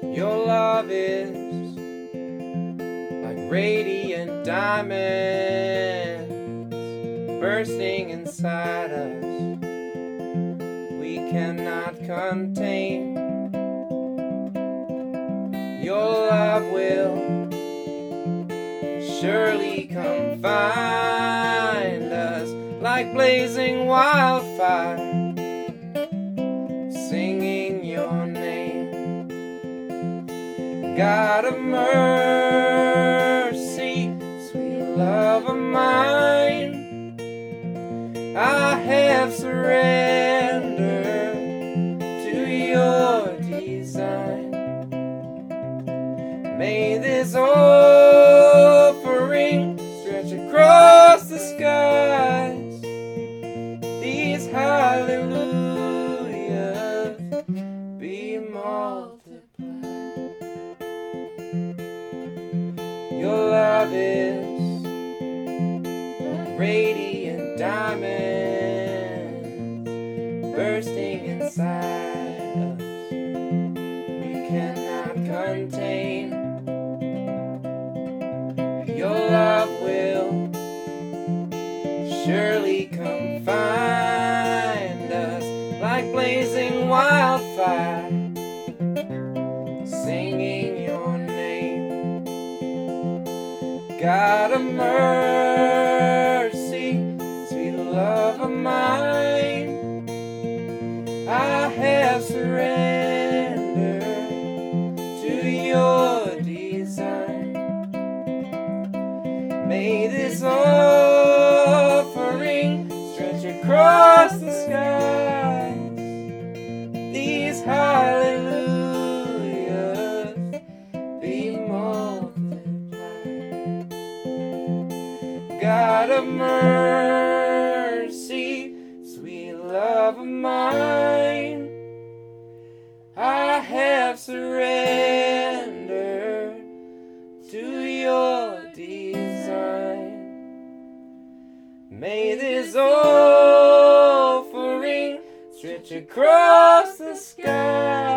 Your love is like radiant diamonds bursting inside us. We cannot contain. Your love will surely come find us like blazing wildfire, singing your name. God of mercy, sweet love of mine, I have surrendered to your design. May this offering stretch across the skies, these hallelujahs be multiplied. Your love is radiant diamonds bursting inside us. We cannot contain. Your love will surely come find us like blazing wildfire, singing your name. God of mercy, sweet love of mine, I have surrendered to your design. May this offering stretch across the skies, these hallelujahs be multiplied. God of mercy, sweet love of mine, I have surrendered to your design. May this offering stretch across the sky,